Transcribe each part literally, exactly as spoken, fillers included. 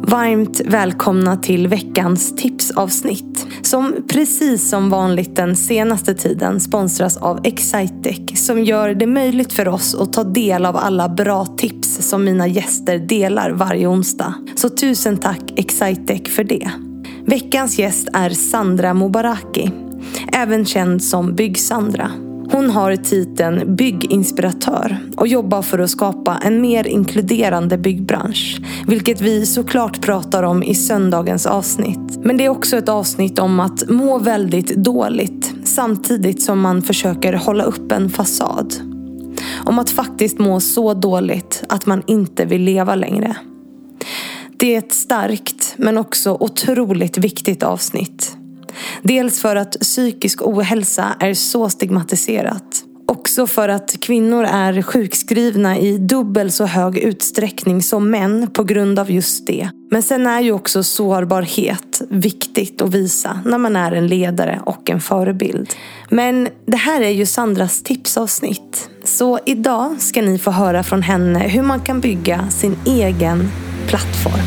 Varmt välkomna till veckans tipsavsnitt som precis som vanligt den senaste tiden sponsras av Excitec som gör det möjligt för oss att ta del av alla bra tips som mina gäster delar varje onsdag. Så tusen tack Excitec för det. Veckans gäst är Sandra Mobaraki, även känd som Bygg-Sandra. Hon har titeln bygginspiratör och jobbar för att skapa en mer inkluderande byggbransch. Vilket vi såklart pratar om i söndagens avsnitt. Men det är också ett avsnitt om att må väldigt dåligt samtidigt som man försöker hålla upp en fasad. Om att faktiskt må så dåligt att man inte vill leva längre. Det är ett starkt men också otroligt viktigt avsnitt. Dels för att psykisk ohälsa är så stigmatiserat. Också för att kvinnor är sjukskrivna i dubbel så hög utsträckning som män på grund av just det. Men sen är ju också sårbarhet viktigt att visa när man är en ledare och en förebild. Men det här är ju Sandras tipsavsnitt. Så idag ska ni få höra från henne hur man kan bygga sin egen plattform.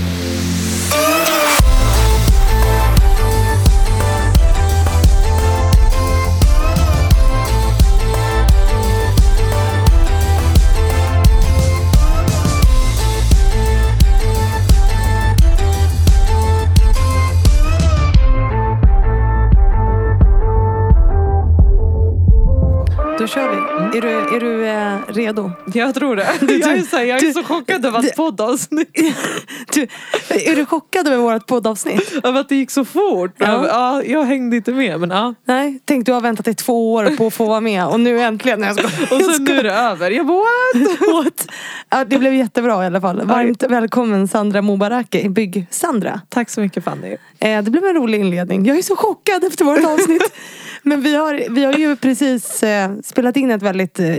Då kör vi. Mm. Är du, är du eh, redo? Jag tror det. Du, jag, är så, jag är du, så chockad över ett poddavsnitt. Du, är du chockad över vårt poddavsnitt? Över att det gick så fort. Ja. Ja, jag hängde inte med. Men, ja. Nej, tänk du har väntat i två år på att få vara med. Och nu äntligen. När jag ska, och sen nu är det över. Jag bara, what? what? Ja, det blev jättebra i alla fall. Varmt välkommen Sandra Mobaraki, Bygg-Sandra. Tack så mycket Fanny. Eh, det blev en rolig inledning. Jag är så chockad efter vårt avsnitt. Men vi har, vi har ju precis eh, spelat in ett väldigt, eh,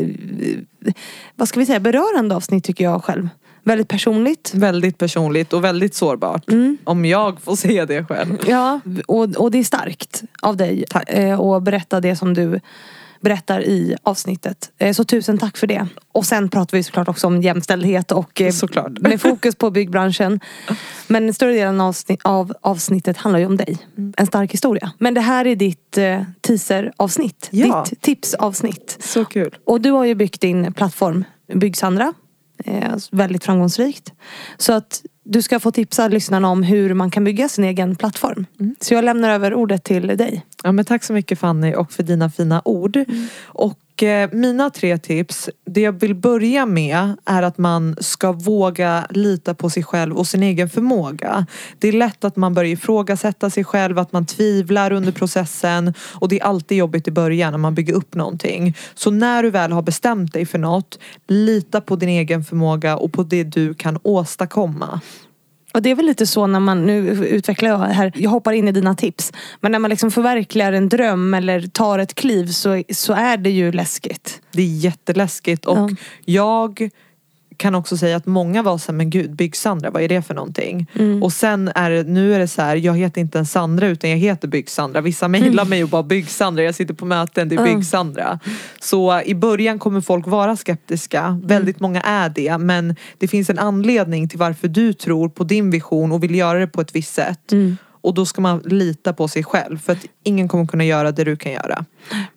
vad ska vi säga, berörande avsnitt tycker jag själv. Väldigt personligt. Väldigt personligt och väldigt sårbart. Mm. Om jag får se det själv. Ja, och, och det är starkt av dig eh, att berätta det som du berättar i avsnittet. Eh, så tusen tack för det. Och sen pratar vi såklart också om jämställdhet och eh, såklart. med fokus på byggbranschen. Men den större delen av, avsnitt, av avsnittet handlar ju om dig. En stark historia. Men det här är ditt eh, teaser-avsnitt. Ja. Ditt tipsavsnitt. Så kul. Och du har ju byggt din plattform Bygg-Sandra. Eh, väldigt framgångsrikt. Så att du ska få tipsa lyssnarna om hur man kan bygga sin egen plattform. Mm. Så jag lämnar över ordet till dig. Ja, men tack så mycket Fanny och för dina fina ord. Mm. Och eh, mina tre tips, det jag vill börja med är att man ska våga lita på sig själv och sin egen förmåga. Det är lätt att man börjar ifrågasätta sig själv, att man tvivlar under processen. Och det är alltid jobbigt i början när man bygger upp någonting. Så när du väl har bestämt dig för något, lita på din egen förmåga och på det du kan åstadkomma. Och det är väl lite så när man, nu utvecklar jag här, jag hoppar in i dina tips. Men när man liksom förverkligar en dröm eller tar ett kliv så, så är det ju läskigt. Det är jätteläskigt och ja. jag kan också säga att många var så här, men gud, Bygg-Sandra, vad är det för någonting? Mm. Och sen är det, nu är det så här, jag heter inte en Sandra utan jag heter Bygg-Sandra. Vissa mejlar mm. mig och bara Bygg-Sandra, jag sitter på möten, det är mm. Bygg-Sandra. Så i början kommer folk vara skeptiska, mm. väldigt många är det, men det finns en anledning till varför du tror på din vision och vill göra det på ett visst sätt. Mm. Och då ska man lita på sig själv, för att ingen kommer kunna göra det du kan göra.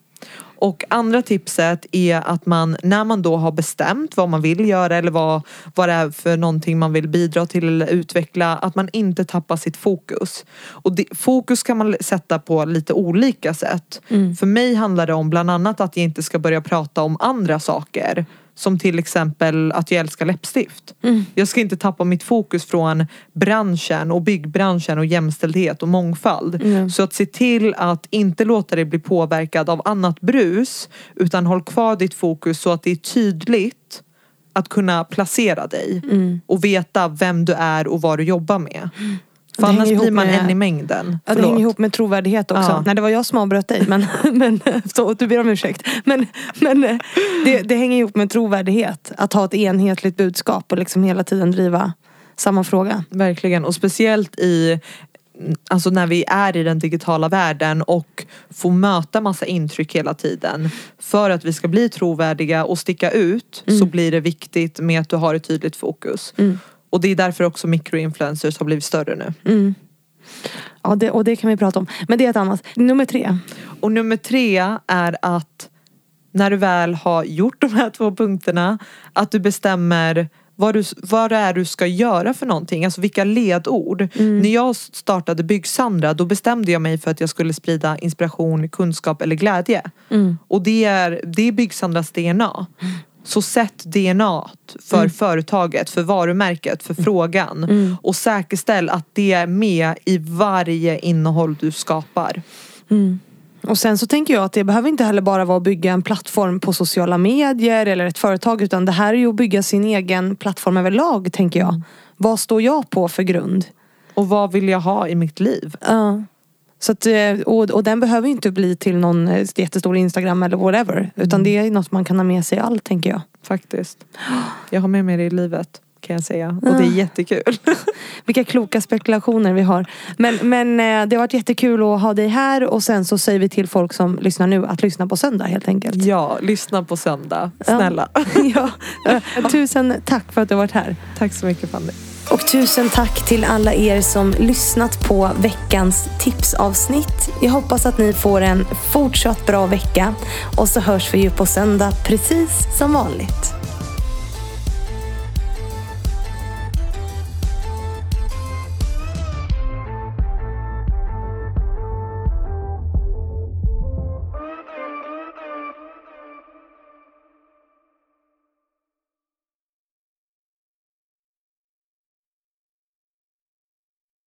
Och andra tipset är att man, när man då har bestämt vad man vill göra eller vad, vad det är för någonting man vill bidra till eller utveckla, att man inte tappar sitt fokus. Och det, fokus kan man sätta på lite olika sätt. Mm. För mig handlar det om bland annat att jag inte ska börja prata om andra saker. Som till exempel att jag älskar läppstift. Mm. Jag ska inte tappa mitt fokus från branschen och byggbranschen och jämställdhet och mångfald. Mm. Så att se till att inte låta dig bli påverkad av annat brus. Utan håll kvar ditt fokus så att det är tydligt att kunna placera dig. Mm. Och veta vem du är och vad du jobbar med. Mm. För annars blir man med, en i mängden. Ja, det hänger ihop med trovärdighet också. Ja. Nej, det var jag som avbröt dig. Men, men, så, du ber om ursäkt. Men, men det, det hänger ihop med trovärdighet. Att ha ett enhetligt budskap och liksom hela tiden driva samma fråga. Verkligen. Och speciellt i... Alltså när vi är i den digitala världen och får möta massa intryck hela tiden. För att vi ska bli trovärdiga och sticka ut mm. så blir det viktigt med att du har ett tydligt fokus. Mm. Och det är därför också mikroinfluencers har blivit större nu. Mm. Ja, det, och det kan vi prata om. Men det är ett annat. Nummer tre. Och nummer tre är att när du väl har gjort de här två punkterna, att du bestämmer vad, du, vad det är du ska göra för någonting. Alltså vilka ledord. Mm. När jag startade Byggsandra, då bestämde jag mig för att jag skulle sprida inspiration, kunskap eller glädje. Mm. Och det är, det är Byggsandras D N A. Mm. Så sätt D N A för mm. företaget, för varumärket, för frågan. Mm. Och säkerställ att det är med i varje innehåll du skapar. Mm. Och sen så tänker jag att det behöver inte heller bara vara att bygga en plattform på sociala medier eller ett företag, utan det här är ju att bygga sin egen plattform överlag, tänker jag. Mm. Vad står jag på för grund? Och vad vill jag ha i mitt liv? Ja. Så att, och, och den behöver inte bli till någon jättestor Instagram eller whatever. Utan mm. det är något man kan ha med sig allt, tänker jag. Faktiskt. Jag har med mig det i livet, kan jag säga. Och det är jättekul. Vilka kloka spekulationer vi har. Men, men det har varit jättekul att ha dig här. Och sen så säger vi till folk som lyssnar nu att lyssna på söndag, helt enkelt. Ja, lyssna på söndag. Snälla. Ja. Ja. Tusen tack för att du har varit här. Tack så mycket, Fanny. Och tusen tack till alla er som lyssnat på veckans tipsavsnitt. Jag hoppas att ni får en fortsatt bra vecka. Och så hörs vi ju på söndag precis som vanligt.